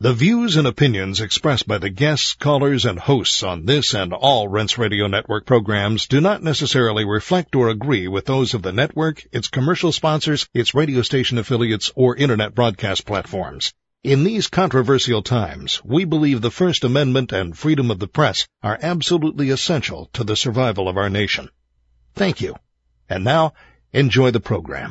The views and opinions expressed by the guests, callers, and hosts on this and all Rense Radio Network programs do not necessarily reflect or agree with those of the network, its commercial sponsors, its radio station affiliates, or Internet broadcast platforms. In these controversial times, we believe the First Amendment and freedom of the press are absolutely essential to the survival of our nation. Thank you. And now, enjoy the program.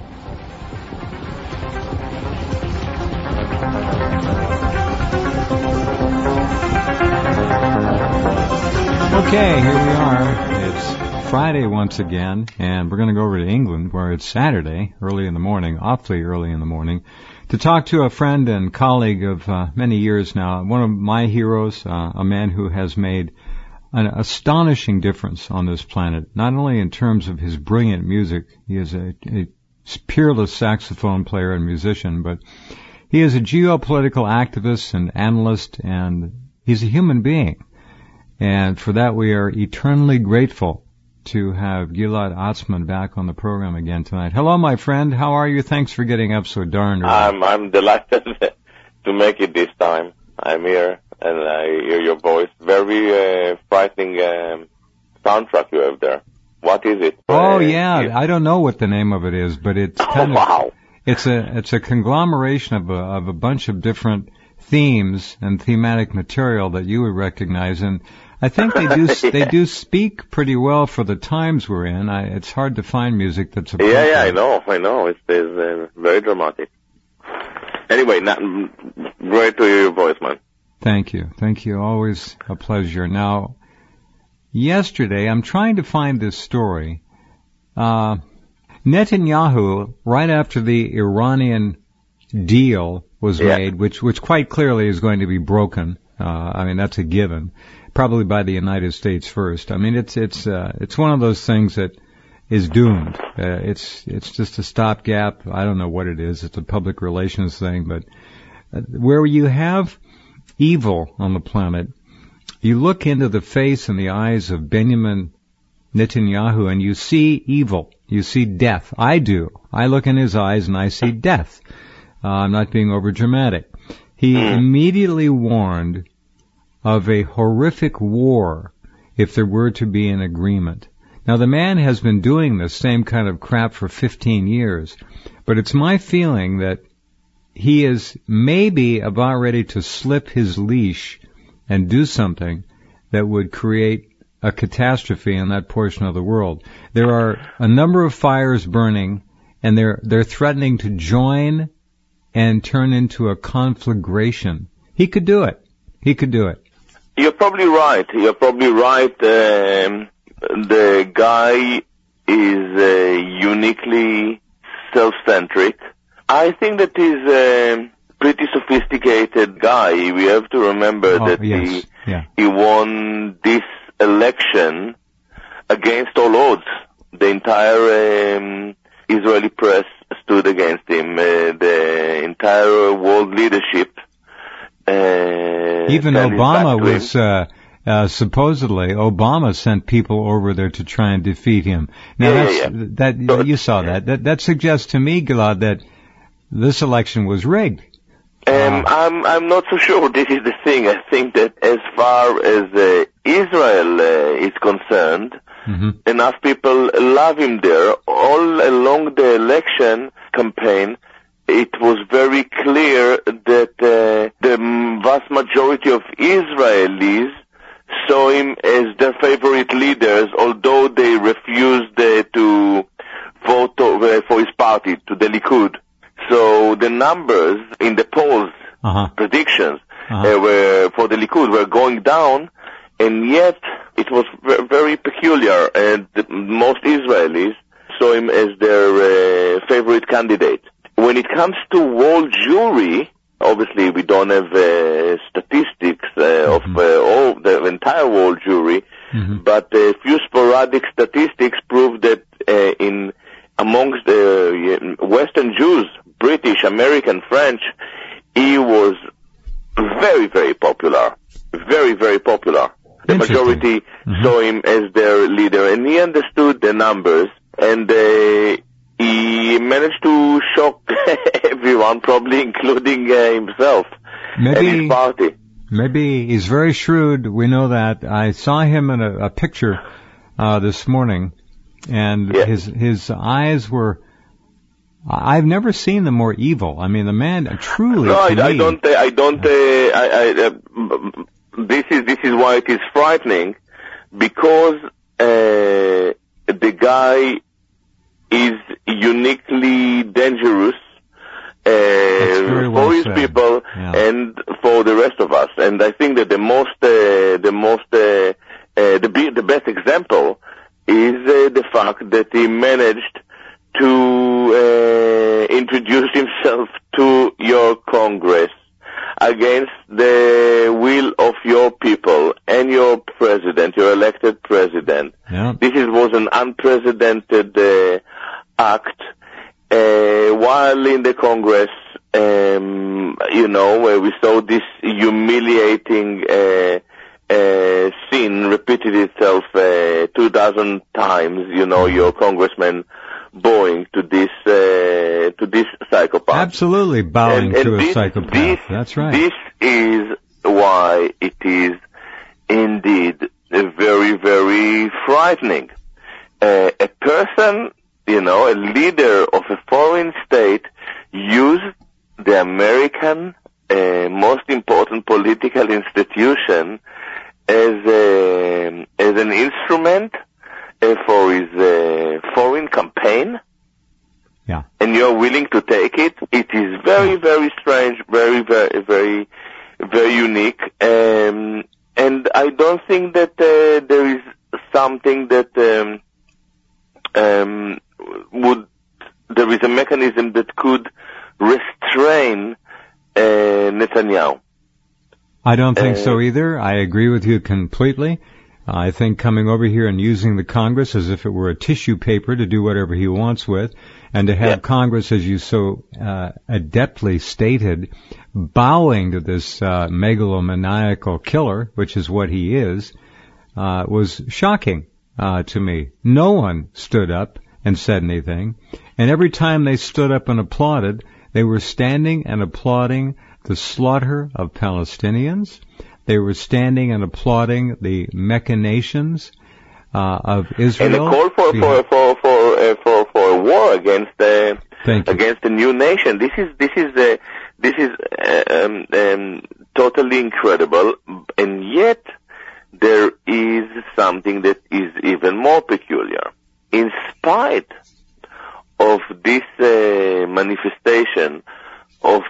Okay, here we are. It's Friday once again, and we're going to go over to England, where it's Saturday, early in the morning, awfully early in the morning, to talk to a friend and colleague of many years now, one of my heroes, a man who has made an astonishing difference on this planet, not only in terms of his brilliant music. He is a peerless saxophone player and musician, but he is a geopolitical activist and analyst, and he's a human being. And for that, we are eternally grateful to have Gilad Atzmon back on the program again tonight. Hello, my friend. How are you? Thanks for getting up so darn early. I'm delighted to make it this time. I'm here, and I hear your voice. Very frightening soundtrack you have there. What is it? Oh, yeah. I don't know what the name of it is, but it's kind of... It's a conglomeration of a bunch of different themes and thematic material that you would recognize, and I think they do speak pretty well for the times we're in. It's hard to find music that's appropriate. Yeah, I know. It's very dramatic. Anyway, great to hear your voice, man. Thank you. Always a pleasure. Now, yesterday, I'm trying to find this story. Netanyahu, right after the Iranian deal was made, which quite clearly is going to be broken. That's a given. Probably by the United States first. It's one of those things that is doomed. It's just a stopgap. I don't know what it is. It's a public relations thing, but where you have evil on the planet, you look into the face and the eyes of Benjamin Netanyahu and you see evil. You see death. I do. I look in his eyes and I see death. I'm not being overdramatic. He immediately warned of a horrific war if there were to be an agreement. Now, the man has been doing this same kind of crap for 15 years, but it's my feeling that he is maybe about ready to slip his leash and do something that would create a catastrophe in that portion of the world. There are a number of fires burning, and they're threatening to join and turn into a conflagration. He could do it. You're probably right. The guy is uniquely self-centric. I think that he's a pretty sophisticated guy. We have to remember he won this election against all odds. The entire Israeli press stood against him. The entire world leadership. Even Obama was supposedly Obama sent people over there to try and defeat him. Now you saw that. That suggests to me, Gilad, that this election was rigged. I'm not so sure. This is the thing. I think that as far as Israel is concerned, enough people love him there. All along the election campaign, it was very clear that the vast majority of Israelis saw him as their favorite leaders, although they refused to vote for his party, to the Likud. So the numbers in the polls, predictions, were for the Likud were going down, and yet it was very peculiar, and most Israelis saw him as their favorite candidate. When it comes to world Jewry, obviously we don't have statistics of all the entire world Jewry, but a few sporadic statistics prove that amongst the Western Jews, British, American, French, he was very, very popular. Very, very popular. The majority saw him as their leader, and he understood the numbers, and he managed to shock everyone, probably including himself. and his party. Maybe he's very shrewd. We know that. I saw him in a picture this morning, and his eyes were. I've never seen them more evil. I mean, the man truly. No, I don't. This is why it is frightening, because the guy is uniquely dangerous for his people and for the rest of us. And I think that the best example is the fact that he managed to introduce himself to your Congress against the will of your people and your president, your elected president. Yeah. This was an unprecedented act. While in the Congress, where we saw this humiliating scene repeated itself 2,000 times, your congressman bowing to this psychopath. Absolutely bowing to a psychopath. That's right. This is why it is indeed very, very frightening. A person, a leader of a foreign state, used the American most important political institution as an instrument for his foreign campaign. Yeah. And you're willing to take it. It is very, very strange, very, very, very, very unique. And I don't think that there is something that there is a mechanism that could restrain Netanyahu. I don't think so either. I agree with you completely. I think coming over here and using the Congress as if it were a tissue paper to do whatever he wants with, and to have Congress, as you so adeptly stated, bowing to this megalomaniacal killer, which is what he is, was shocking to me. No one stood up and said anything, and every time they stood up and applauded, they were standing and applauding the slaughter of Palestinians. They were standing and applauding the machinations of Israel. And a call for a war against the new nation. This is totally incredible, and yet there is something that is even more peculiar. In spite of this manifestation of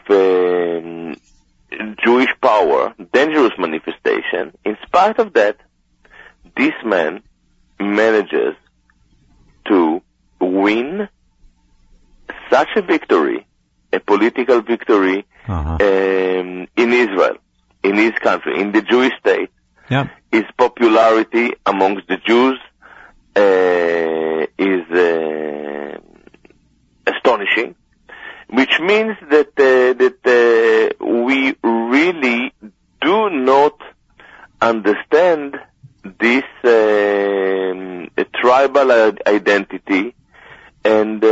Jewish power, dangerous manifestation, in spite of that, this man manages to win such a victory, a political victory, in Israel, in his country, in the Jewish state. Yeah. His popularity amongst the Jews is astonishing, which means that we really do not understand this tribal identity, and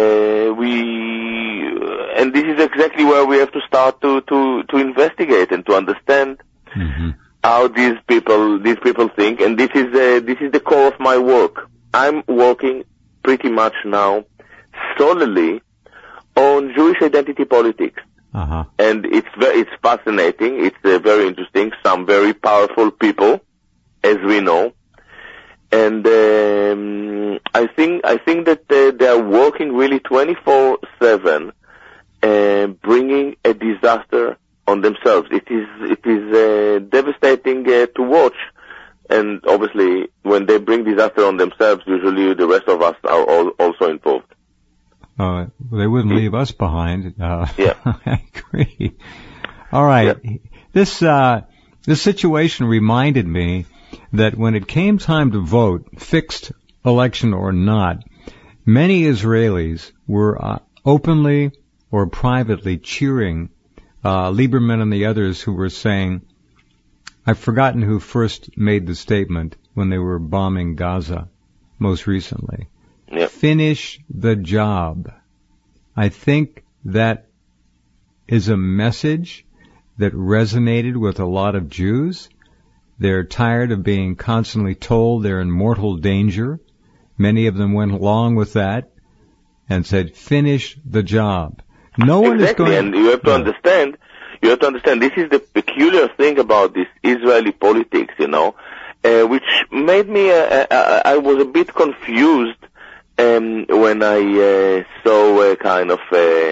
this is exactly where we have to start to investigate and to understand how these people think. And this is the core of my work. I'm working pretty much now solely on Jewish identity politics. And it's fascinating. It's very interesting. Some very powerful people, as we know. And I think that they are working really 24/7, bringing a disaster on themselves. It is devastating to watch. And obviously, when they bring disaster on themselves, usually the rest of us are also involved. They wouldn't leave us behind. Yeah. I agree. All right. Yeah. This situation reminded me that when it came time to vote, fixed election or not, many Israelis were openly or privately cheering Lieberman and the others who were saying, I've forgotten who first made the statement when they were bombing Gaza most recently. Yep. Finish the job. I think that is a message that resonated with a lot of Jews. They're tired of being constantly told they're in mortal danger. Many of them went along with that and said, finish the job. No one is going... and you have to understand, this is the peculiar thing about this Israeli politics, which made me, I was a bit confused when I saw a kind of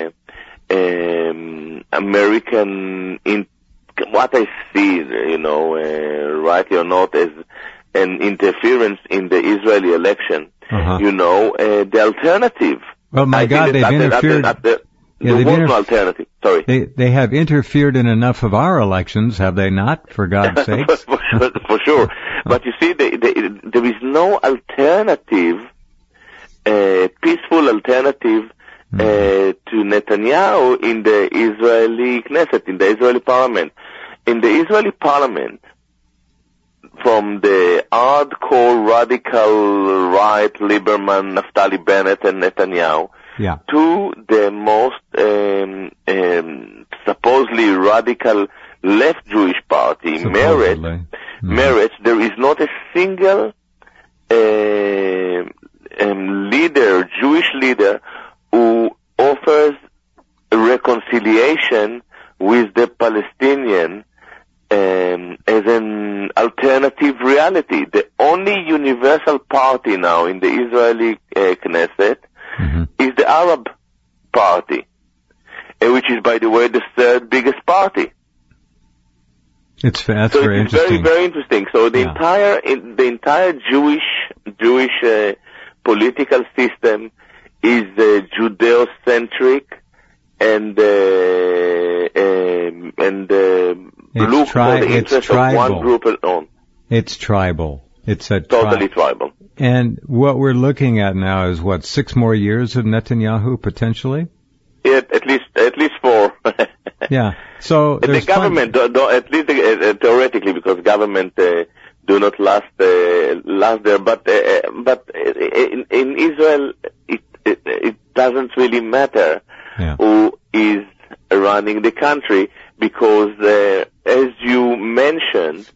American, what I see, rightly or not, as an interference in the Israeli election. The alternative. Well, my God, they've interfered. There was no alternative. Sorry. They have interfered in enough of our elections, have they not? For God's sakes. for sure. But you see, there is no alternative, peaceful alternative to Netanyahu in the Israeli Knesset, in the Israeli parliament. In the Israeli parliament, from the hardcore radical right, Lieberman, Naftali Bennett, and Netanyahu, to the most supposedly radical left Jewish party, Meretz, there is not a single leader, Jewish leader, who offers reconciliation with the Palestinian as an alternative reality. The only universal party now in the Israeli Knesset is the Arab Party, which is, by the way, the third biggest party. It's very interesting. Very, very interesting. So the entire Jewish political system is Judeo-centric and look for the interest of one group alone. It's tribal. It's totally tribal. And what we're looking at now is 6 more years of Netanyahu potentially? Yeah, at least 4. Yeah. So the government, at least theoretically, because government do not last there. But in Israel, it doesn't really matter who is running the country, because as you mentioned,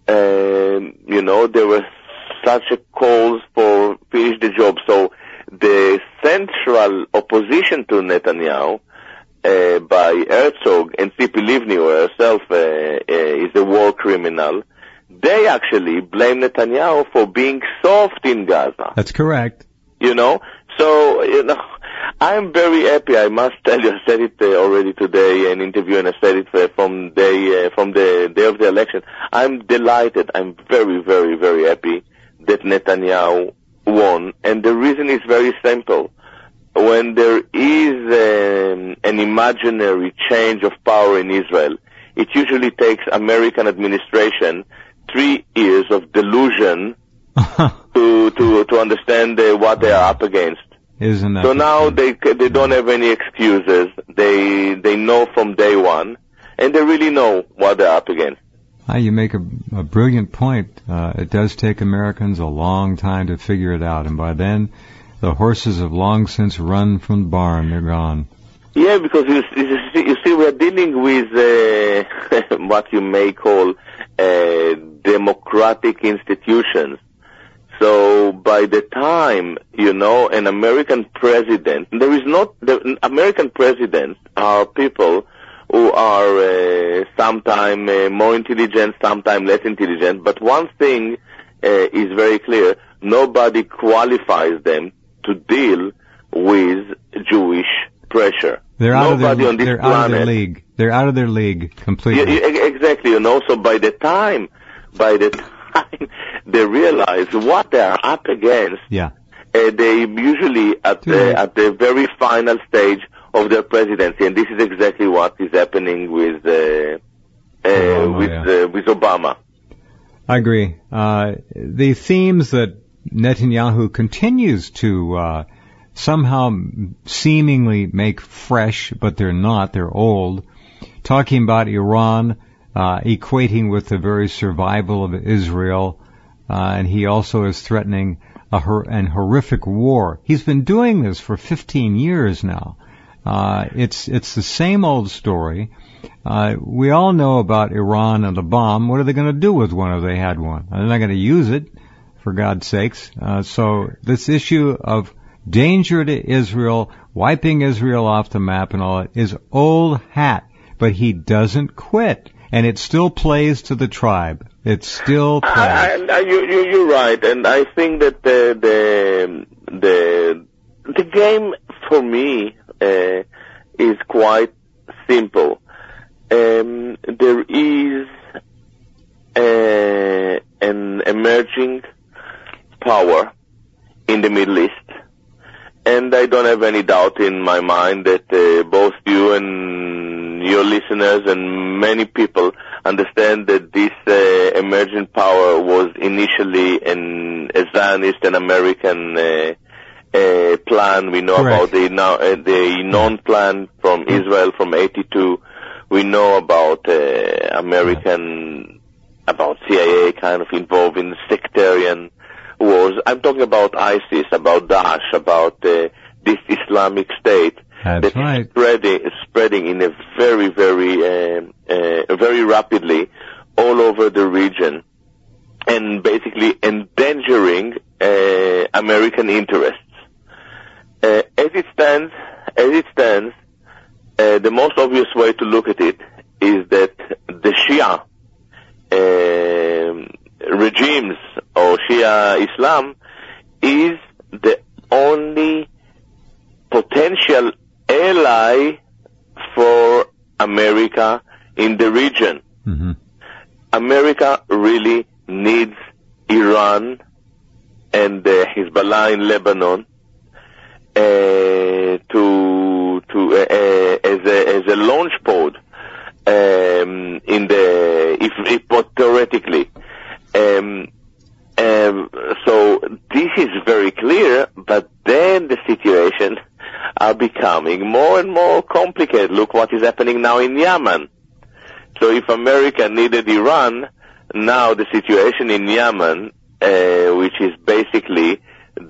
there were such a calls for finish the job. So the central opposition to Netanyahu by Herzog and Tzipi Livni, who herself is a war criminal, they actually blame Netanyahu for being soft in Gaza. That's correct. So, I'm very happy, I must tell you. I said it already today in an interview, and I said it from the day of the election. I'm delighted. I'm very, very, very happy that Netanyahu won. And the reason is very simple. When there is an imaginary change of power in Israel, it usually takes American administration 3 years of delusion to understand what they are up against. Isn't that so now they don't have any excuses. They know from day one, and they really know what they're up against. You make a brilliant point. It does take Americans a long time to figure it out, and by then the horses have long since run from the barn. They're gone. Yeah, because you see, we're dealing with what you may call democratic institutions. So by the time, an American president, the American presidents are people who are sometimes more intelligent, sometimes less intelligent, but one thing is very clear: nobody qualifies them to deal with Jewish pressure. They're out of their league. They're out of their league completely. Yeah, exactly, so by the time they realize what they are up against, they usually at the very final stage of their presidency, and this is exactly what is happening with Obama. I agree. The themes that Netanyahu continues to somehow seemingly make fresh, but they're not, they're old, talking about Iran, equating with the very survival of Israel, and he also is threatening an horrific war. He's been doing this for 15 years now. It's the same old story. We all know about Iran and the bomb. What are they going to do with one if they had one? They're not going to use it, for God's sakes. So this issue of danger to Israel, wiping Israel off the map and all that is old hat. But he doesn't quit. And it still plays to the tribe. It still plays. You're right. And I think that the game for me is quite simple. There is an emerging power in the Middle East, and I don't have any doubt in my mind that both you and your listeners and many people understand that this emerging power was initially a Zionist and American plan. We know Correct. about the non-plan from Israel from 82. We know about about CIA kind of involved in sectarian wars. I'm talking about ISIS, about Daesh, about this Islamic State. That's right. Spreading in a very, very rapidly all over the region, and basically endangering American interests. As it stands, the most obvious way to look at it is that the Shia regimes or Shia Islam is the only potential ally for America in the region. Mm-hmm. America really needs Iran and Hezbollah in Lebanon as a launch pod theoretically. So this is very clear, but then the situation are becoming more and more complicated. Look what is happening now in Yemen. So if America needed Iran, now the situation in Yemen, which is basically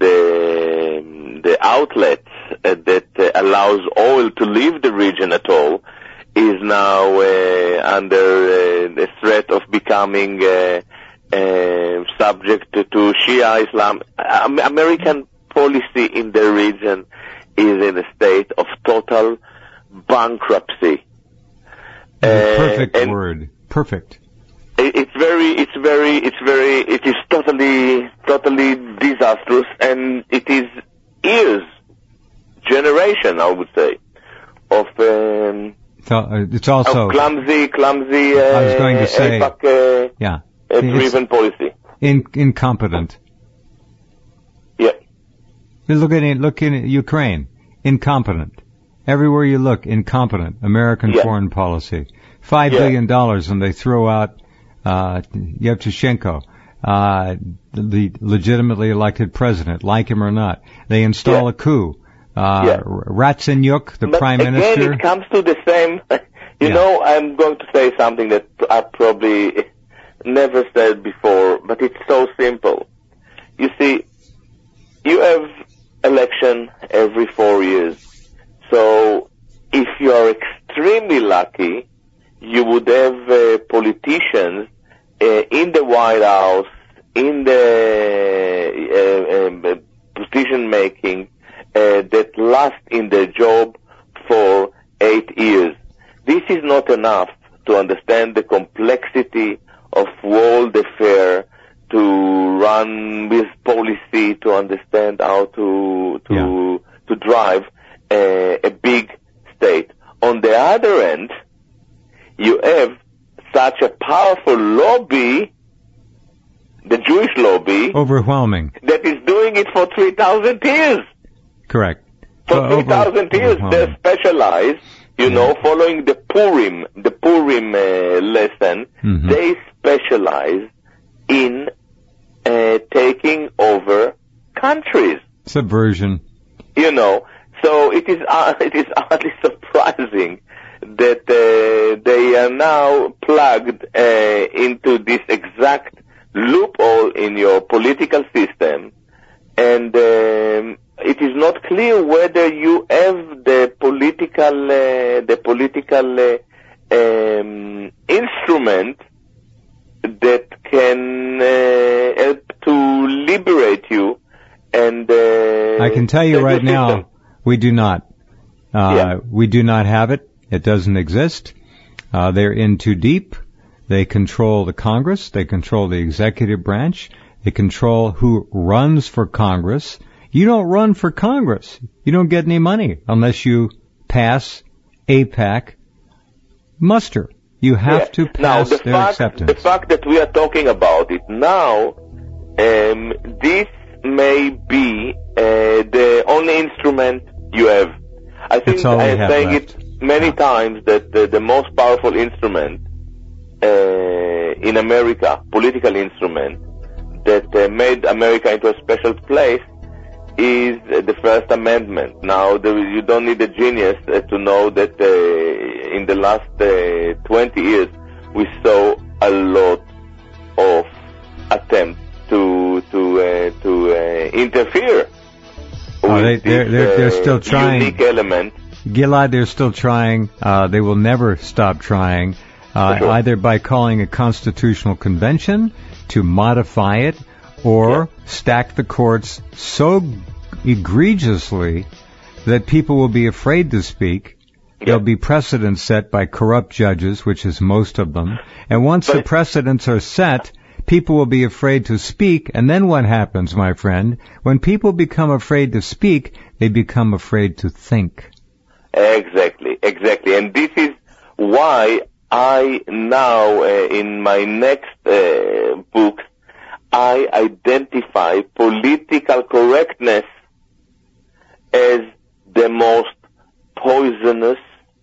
the outlet that allows oil to leave the region at all, is now under the threat of becoming subject to Shia Islam. American policy in the region is in a state of total bankruptcy. Perfect word. Perfect. It is totally disastrous, and it is years, generation, I would say, of it's also of clumsy. I was going to say, AIPAC, driven policy. Incompetent. Yeah. Look in Ukraine. Incompetent. Everywhere you look, incompetent. American foreign policy. $5 billion, and they throw out Yevtushenko, the legitimately elected president, like him or not. They install a coup. Ratsenyuk, the prime minister. Again, it comes to the same. You know, I'm going to say something that I probably never said before, but it's so simple. You see, you have election every 4 years. So if you are extremely lucky, you would have politicians in the White House, in the decision making, that last in their job for 8 years. This is not enough to understand the complexity of world affairs, to run with policy, to understand how to drive a big state. On the other end, you have such a powerful lobby, the Jewish lobby, overwhelming, that is doing it for 3,000 years. Correct. For 3,000 years, they're specialized, following the Purim lesson. Mm-hmm. They specialize in taking over countries. Subversion. So it is hardly surprising that they are now plugged into this exact loophole in your political system, and it is not clear whether you have the political instrument that can help to liberate you. And I can tell you right now, we do not. We do not have it. It doesn't exist. They're in too deep. They control the Congress. They control the executive branch. They control who runs for Congress. You don't run for Congress. You don't get any money unless you pass AIPAC muster. You have to pass their acceptance. The fact that we are talking about it now, this may be the only instrument you have. I think I am saying it many times that the most powerful instrument in America, political instrument, that made America into a special place is the First Amendment. Now, you don't need a genius to know that in the last 20 years, we saw a lot of attempts to interfere with they're still trying. Unique element. Gilad, they're still trying. They will never stop trying, either by calling a constitutional convention to modify it, or stack the courts so egregiously that people will be afraid to speak. There'll be precedents set by corrupt judges, which is most of them. And once the precedents are set, people will be afraid to speak. And then what happens, my friend? When people become afraid to speak, they become afraid to think. Exactly. And this is why I now, in my next book, I identify political correctness as the most poisonous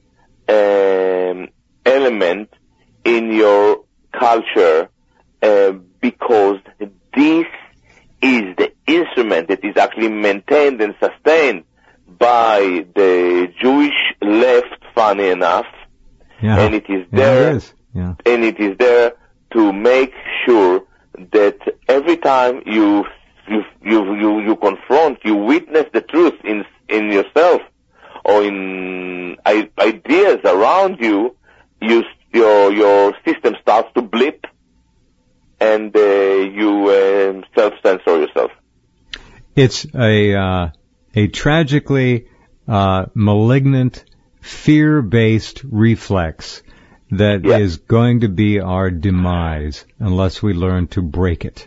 element in your culture, because this is the instrument that is actually maintained and sustained by the Jewish left, funny enough, and it is there, and it is there to make sure that every time you confront, you witness the truth in yourself or in ideas around you, your system starts to blip, and you self-censor yourself. It's a tragically malignant, fear-based reflex that is going to be our demise unless we learn to break it.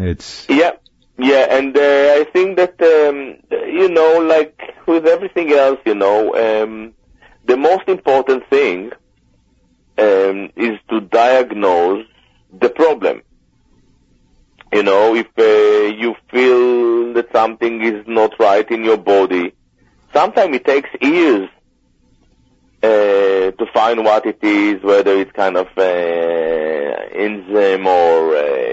And I think that like with everything else, the most important thing is to diagnose the problem. If you feel that something is not right in your body, sometimes it takes years to find what it is, whether it's kind of enzyme or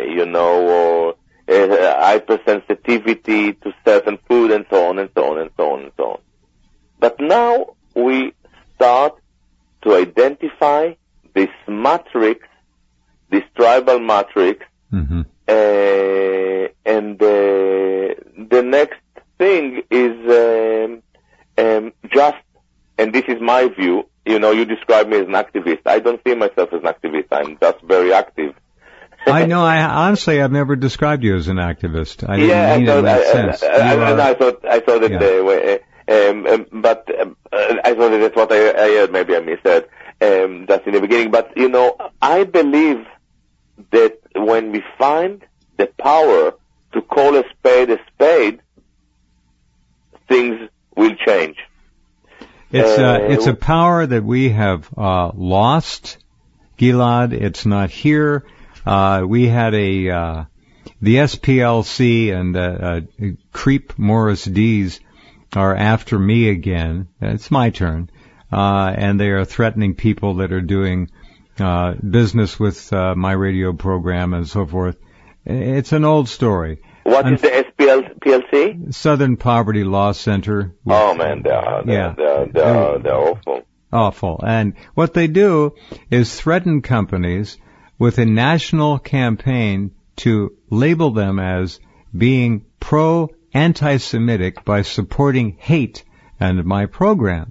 hypersensitivity to certain food and so on and so on and so on and so on. But now we start to identify this matrix, this tribal matrix, and the next thing is and this is my view, you describe me as an activist. I don't see myself as an activist. I'm just very active. I know. Honestly, I've never described you as an activist. I didn't mean it in that sense. I thought that, but I thought that that's what I heard. Maybe I missaid just in the beginning. But I believe that when we find the power to call a spade, things will change. It's a power that we have lost, Gilad. It's not here. We had the SPLC and Creep Morris D's are after me again. It's my turn. And they are threatening people that are doing business with my radio program and so forth. It's an old story. What is the SPLC? Southern Poverty Law Center. Oh man, they're awful. Awful. And what they do is threaten companies with a national campaign to label them as being pro-anti-Semitic by supporting hate and my program.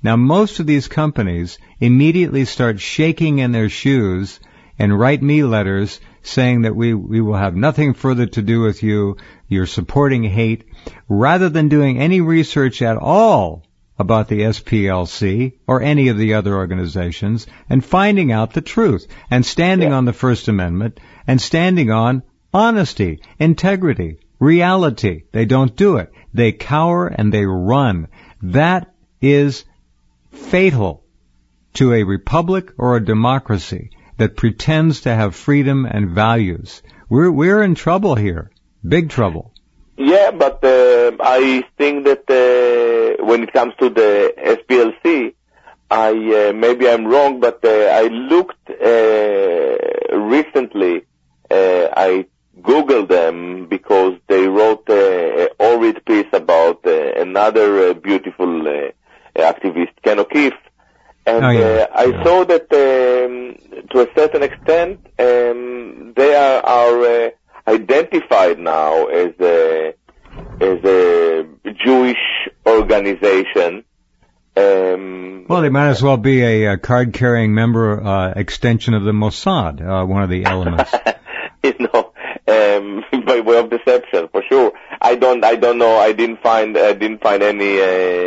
Now, most of these companies immediately start shaking in their shoes and write me letters saying that we will have nothing further to do with you, you're supporting hate, rather than doing any research at all about the SPLC or any of the other organizations and finding out the truth and standing on the First Amendment and standing on honesty, integrity, reality. They don't do it. They cower and they run. That is fatal to a republic or a democracy that pretends to have freedom and values. We're in trouble here. Big trouble. Yeah, but I think that when it comes to the SPLC, maybe I'm wrong, but I looked recently. I Googled them because they wrote a horrid piece about another beautiful activist, Ken O'Keefe. And I saw that to a certain extent they are identified now as a Jewish organization. Well, they might as well be a card-carrying member, extension of the Mossad, one of the elements. By way of deception, for sure. I don't know. I didn't find any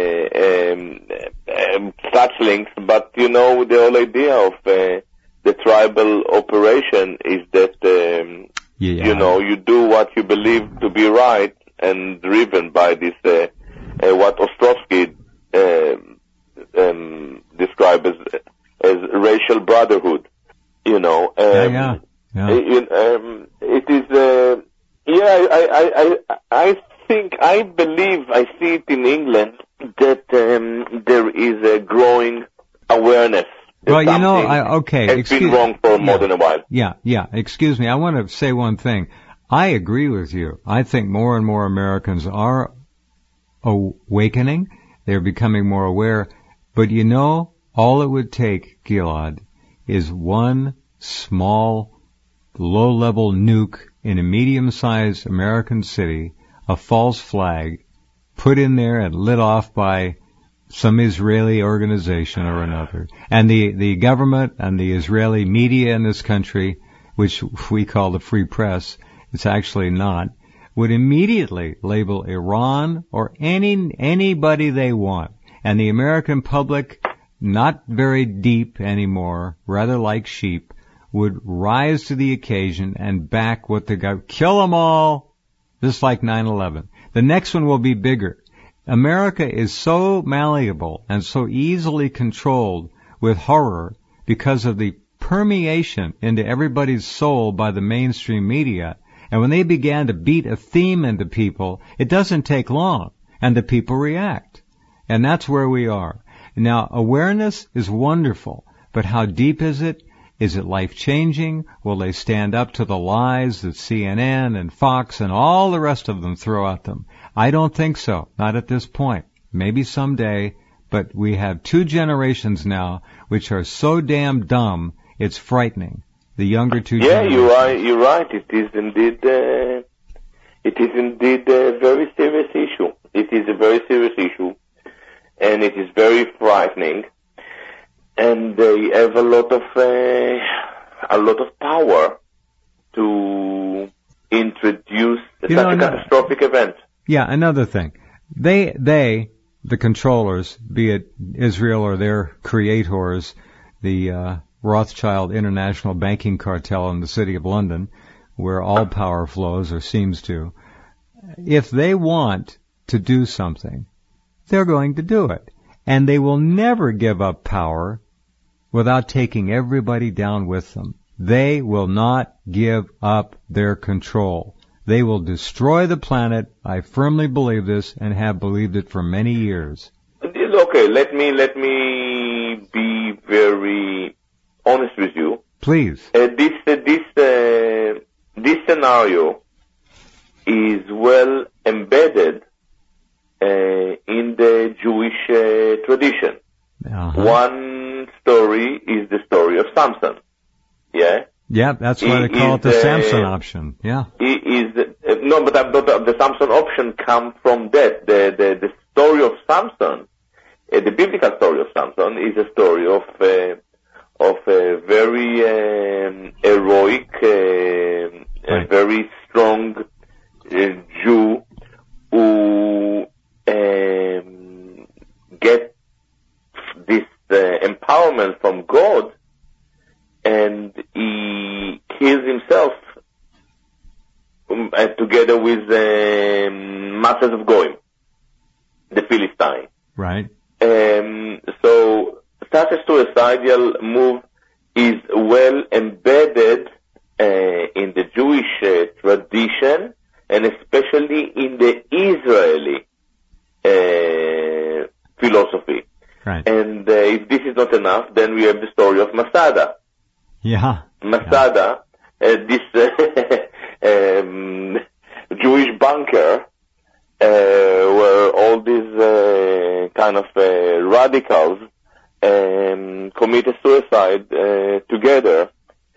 such links. But the whole idea of the tribal operation is that you do what you believe to be right, and driven by this what Ostrovsky described as racial brotherhood. It is. I see it in England that there is a growing awareness. Well, it's been wrong for more than a while. Yeah. Excuse me. I want to say one thing. I agree with you. I think more and more Americans are awakening. They're becoming more aware. But all it would take, Gilad, is one small, low-level nuke in a medium-sized American city, a false flag, put in there and lit off by some Israeli organization or another. And the government and the Israeli media in this country, which we call the free press, it's actually not, would immediately label Iran or anybody they want. And the American public, not very deep anymore, rather like sheep, would rise to the occasion and back what the guy, kill them all, just like 9/11. The next one will be bigger. America is so malleable and so easily controlled with horror because of the permeation into everybody's soul by the mainstream media. And when they began to beat a theme into people, it doesn't take long, and the people react. And that's where we are. Now, awareness is wonderful, but how deep is it? Is it life-changing? Will they stand up to the lies that CNN and Fox and all the rest of them throw at them? I don't think so. Not at this point. Maybe someday, but we have 2 generations now which are so damn dumb, it's frightening. The younger 2 generations. Yeah, you're right. It is indeed a very serious issue. It is a very serious issue, and it is very frightening. And they have a lot of power to introduce such a catastrophic event. Yeah, another thing. They, the controllers, be it Israel or their creators, the Rothschild International Banking Cartel in the City of London, where all power flows or seems to, if they want to do something, they're going to do it. And they will never give up power without taking everybody down with them. They will not give up their control. They will destroy the planet. I firmly believe this and have believed it for many years. Okay, let me be very honest with you. Please. This scenario is well embedded in the Jewish tradition. Uh-huh. One story is the story of Samson. Yeah? Yeah, that's why they call it the Samson option. Yeah. But the Samson option comes from that. The story of Samson the biblical story of Samson is a story of a very heroic, a very strong Jew who gets this empowerment from God, and he kills himself together with masses of Goyim, the Philistine. Right. So such a suicidal move is well embedded in the Jewish tradition, and especially in the Israeli philosophy. Right. And if this is not enough, then we have the story of Masada. Yeah. Masada, this Jewish banker, where all these kind of radicals committed suicide together,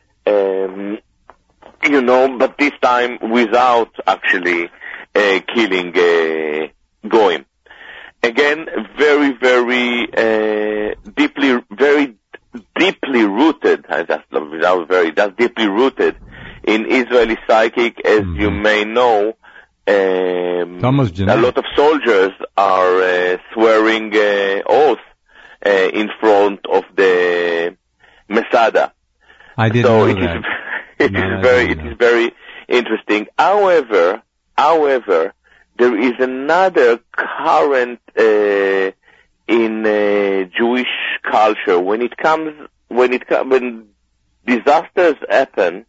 but this time without actually killing Goyim. Again, very, very deeply rooted. That's deeply rooted in Israeli psychic, as you may know. A lot of soldiers are swearing oaths in front of the Masada. I didn't know that. It is very interesting. However, there is another current in Jewish culture when disasters happen.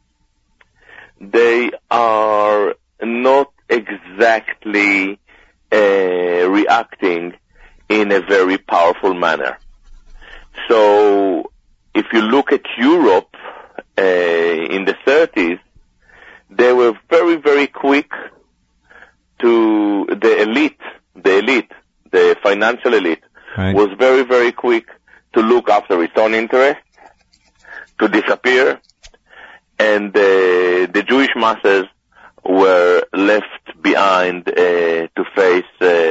They are not exactly reacting in a very powerful manner. So if you look at Europe in the 30s, they were very, very quick to the elite, the financial elite, was very, very quick to look after its own interests, to disappear, and the Jewish masses were left behind to face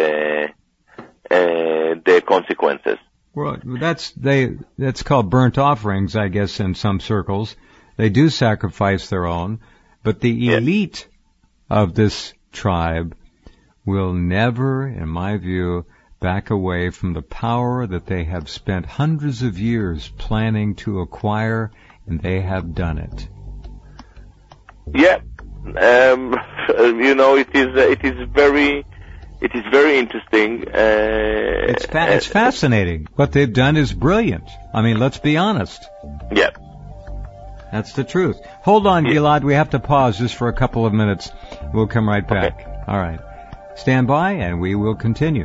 the consequences. Well, that's called burnt offerings, I guess, in some circles. They do sacrifice their own, but the elite of this tribe will never, in my view, back away from the power that they have spent hundreds of years planning to acquire, and they have done it. Yeah, it is very interesting. It's fascinating. What they've done is brilliant. I mean, let's be honest. Yeah. That's the truth. Hold on, Gilad. We have to pause just for a couple of minutes. We'll come right back. Okay. All right. Stand by, and we will continue.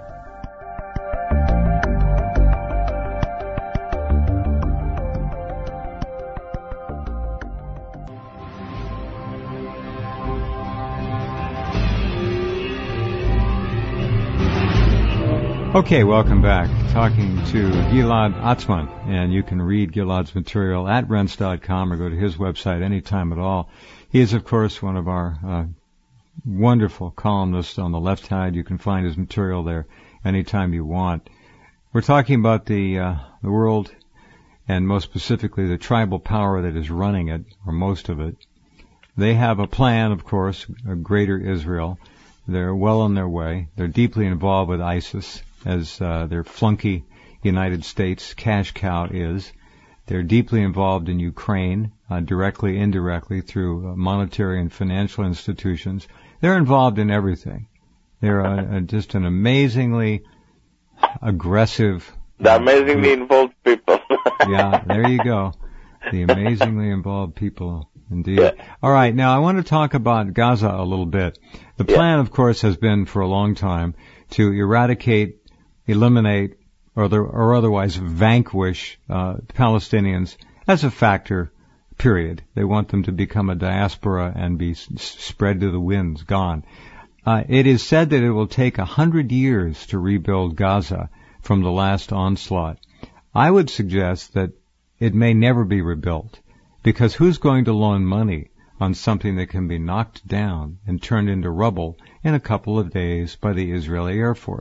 Okay, welcome back. Talking to Gilad Atzmon, and you can read Gilad's material at Rense.com or go to his website anytime at all. He is, of course, one of our wonderful columnists on the left side. You can find his material there anytime you want. We're talking about the world, and most specifically the tribal power that is running it, or most of it. They have a plan, of course, a greater Israel. They're well on their way. They're deeply involved with ISIS, as their flunky United States cash cow is. They're deeply involved in Ukraine, directly, indirectly, through monetary and financial institutions. They're involved in everything. They're just an amazingly aggressive... The amazingly involved people. Yeah, there you go. The amazingly involved people, indeed. Yeah. All right, now I want to talk about Gaza a little bit. The plan, of course, has been for a long time to eradicate, eliminate, or otherwise vanquish Palestinians as a factor, period. They want them to become a diaspora and be spread to the winds, gone. It is said that it will take 100 years to rebuild Gaza from the last onslaught. I would suggest that it may never be rebuilt, because who's going to loan money on something that can be knocked down and turned into rubble in a couple of days by the Israeli Air Force?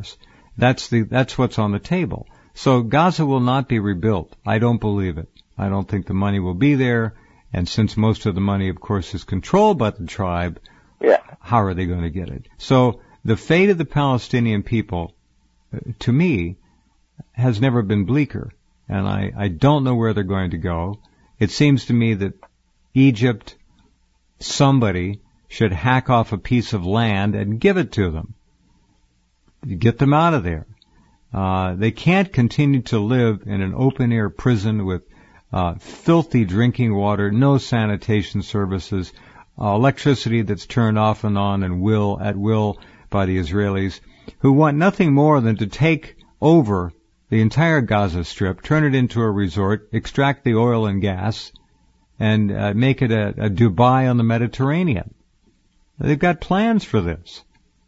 That's what's on the table. So Gaza will not be rebuilt. I don't believe it. I don't think the money will be there. And since most of the money, of course, is controlled by the tribe, how are they going to get it? So the fate of the Palestinian people, to me, has never been bleaker. And I don't know where they're going to go. It seems to me that Egypt, somebody should hack off a piece of land and give it to them. Get them out of there. They can't continue to live in an open-air prison with filthy drinking water, no sanitation services, electricity that's turned off and on and at will by the Israelis, who want nothing more than to take over the entire Gaza Strip, turn it into a resort, extract the oil and gas, and make it a Dubai on the Mediterranean. They've got plans for this.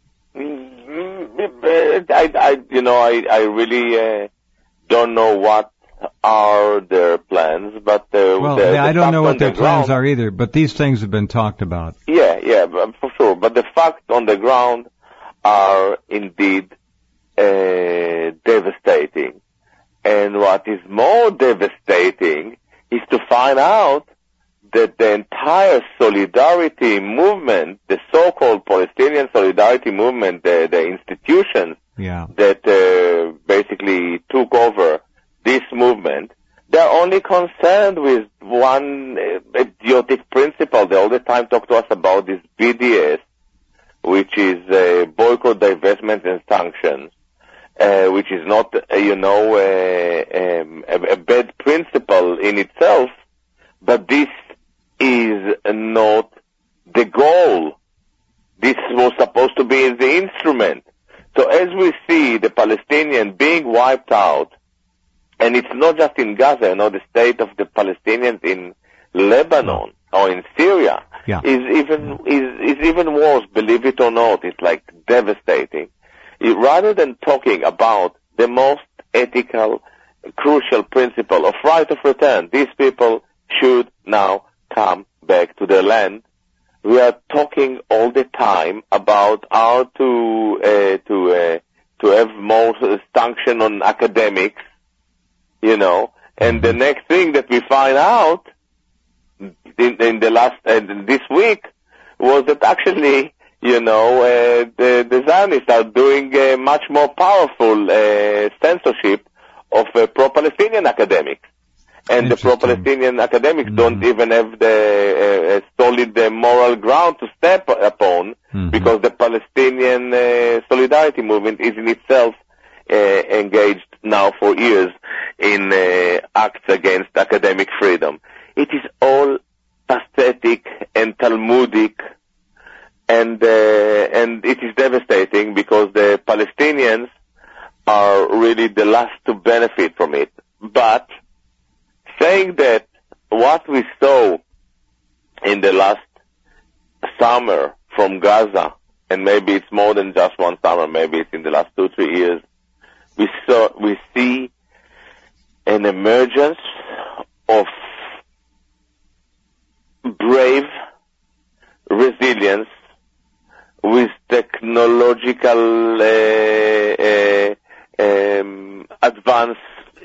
I really don't know what are their plans, but I don't know what their plans are either. But these things have been talked about. Yeah, for sure. But the facts on the ground are indeed devastating. And what is more devastating is to find out that the entire solidarity movement, the so-called Palestinian solidarity movement, the institutions that basically took over this movement, they're only concerned with one idiotic principle. They all the time talk to us about this BDS, which is boycott, divestment, and sanctions, which is not, a bad principle in itself, but this is not the goal. This was supposed to be the instrument. So as we see the Palestinians being wiped out, and it's not just in Gaza, the state of the Palestinians in Lebanon or in Syria is even worse, believe it or not. It's like devastating. Rather than talking about the most ethical, crucial principle of right of return, these people should now come back to their land. We are talking all the time about how to have more sanction on academics, and the next thing that we find out in the last this week was that actually, the Zionists are doing a much more powerful censorship of pro-Palestinian academics. And the pro-Palestinian academics don't even have the solid moral ground to step upon, because the Palestinian solidarity movement is in itself engaged now for years in acts against academic freedom. It is all pathetic and Talmudic, and it is devastating because the Palestinians are really the last to benefit from it. But saying that what we saw in the last summer from Gaza, and maybe it's more than just one summer, maybe it's in the last 2-3 years, we see an emergence of brave resilience with technological advanced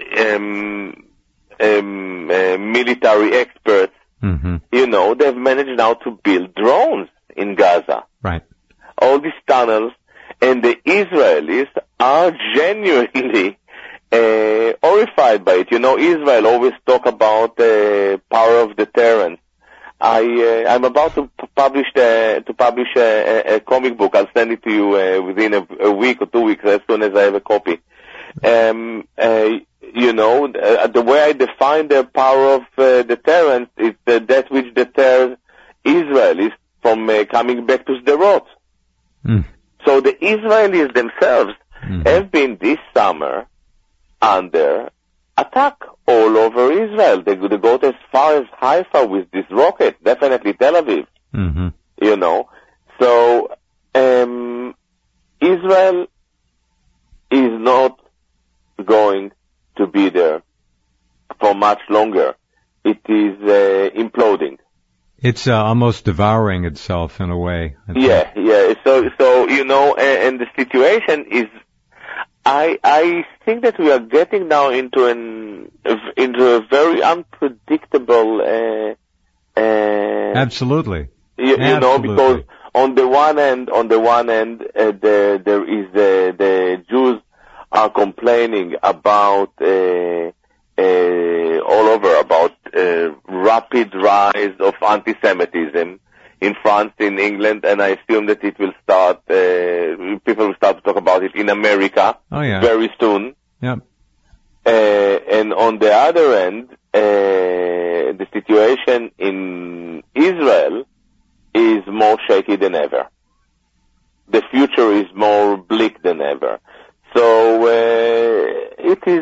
military experts. They've managed now to build drones in Gaza. Right. All these tunnels, and the Israelis are genuinely horrified by it. Israel always talk about the power of deterrence. I'm about to publish a comic book. I'll send it to you within a week or 2 weeks, as soon as I have a copy. The way I define the power of deterrence is that which deters Israelis from coming back to Sderot. So the Israelis themselves have been this summer under attack all over Israel. They go as far as Haifa with this rocket, definitely Tel Aviv. So Israel is not going to be there for much longer. It is imploding. It's almost devouring itself in a way. Yeah. So and the situation is I think that we are getting now into a very unpredictable. Absolutely. You know, because on the one hand, there is the Jews are complaining about all over about rapid rise of anti-Semitism in France, in England, and I assume that it will start. People will start to talk about it in America very soon. Yep. And on the other end, the situation in Israel is more shaky than ever. The future is more bleak than ever. So it is.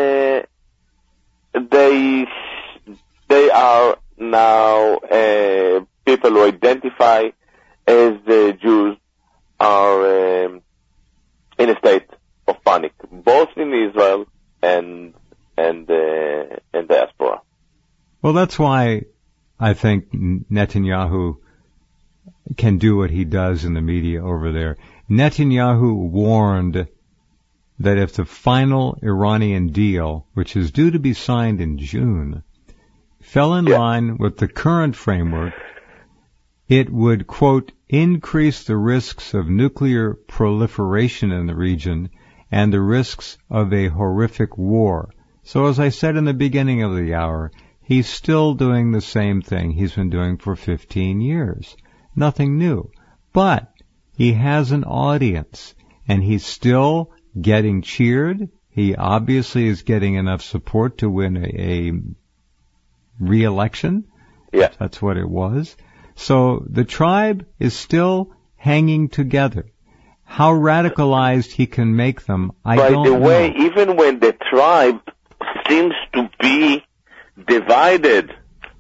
They are now people who identify as Jews are in a state of panic, both in Israel and diaspora. Well, that's why I think Netanyahu can do what he does in the media over there. Netanyahu warned that if the final Iranian deal, which is due to be signed in June, fell in line with the current framework, it would, quote, increase the risks of nuclear proliferation in the region and the risks of a horrific war. So as I said in the beginning of the hour, he's still doing the same thing he's been doing for 15 years. Nothing new. But he has an audience, and he's still getting cheered. He obviously is getting enough support to win a re-election. Yeah. That's what it was. So the tribe is still hanging together. How radicalized he can make them, I don't know. By the way, even when the tribe seems to be divided,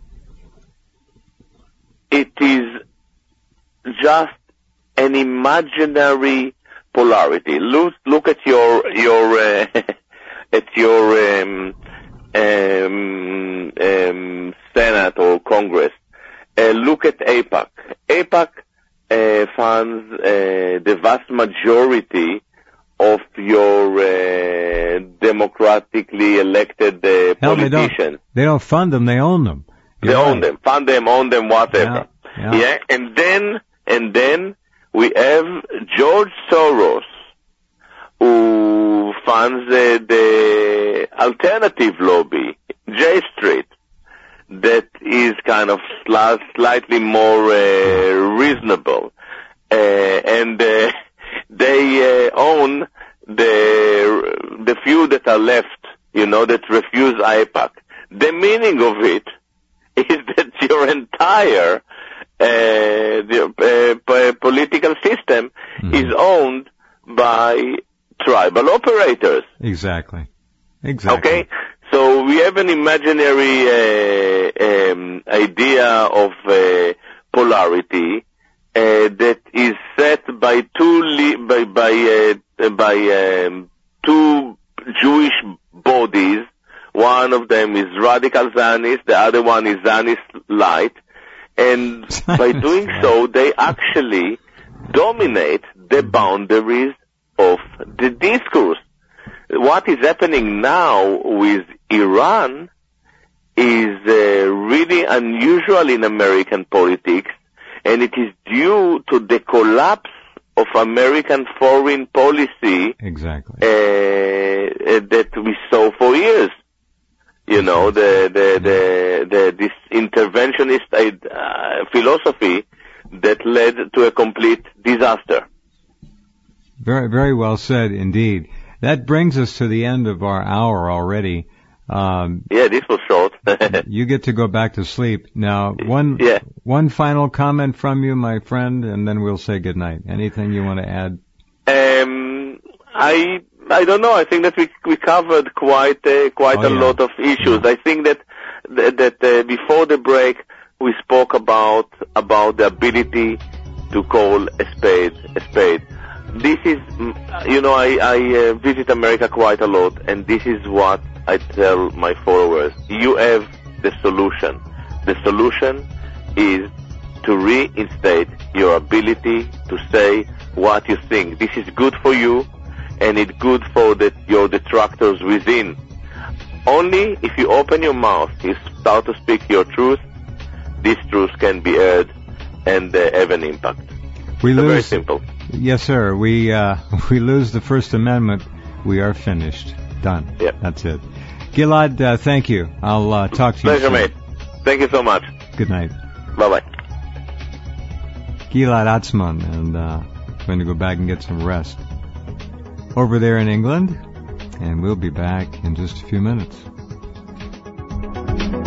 it is just an imaginary polarity. Look at your Senate or Congress. Look at AIPAC. AIPAC funds the vast majority of your democratically elected politicians. They don't fund them; they own them. They own them, fund them, own them, whatever. Yeah. And then we have George Soros, who funds the alternative lobby, J Street, that is kind of slightly more reasonable, and they own the few that are left, that refuse AIPAC. The meaning of it is that your entire political system is owned by tribal operators. Exactly. Okay? So we have an imaginary idea of polarity that is set by two Jewish bodies. One of them is radical Zionist, the other one is Zionist light, and by doing so, they actually dominate the boundaries of the discourse. What is happening now with Iran is really unusual in American politics, and it is due to the collapse of American foreign policy that we saw for years. This interventionist philosophy that led to a complete disaster. Very, very well said indeed. That brings us to the end of our hour already. This was short. You get to go back to sleep. Now, one final comment from you, my friend, and then we'll say goodnight. Anything you want to add? I don't know. I think that we covered quite a lot of issues. I think that before the break we spoke about the ability to call a spade a spade. This is, I visit America quite a lot, and this is what I tell my followers. You have the solution. The solution is to reinstate your ability to say what you think. This is good for you. and it's good for your detractors within. Only if you open your mouth, you start to speak your truth, this truth can be heard and have an impact. Very simple. Yes, sir. We lose the First Amendment, we are finished. Done. Yep. That's it. Gilad, thank you. I'll talk to you soon. Pleasure, mate. Thank you so much. Good night. Bye-bye. Gilad Atzmon, and going to go back and get some rest over there in England, and we'll be back in just a few minutes.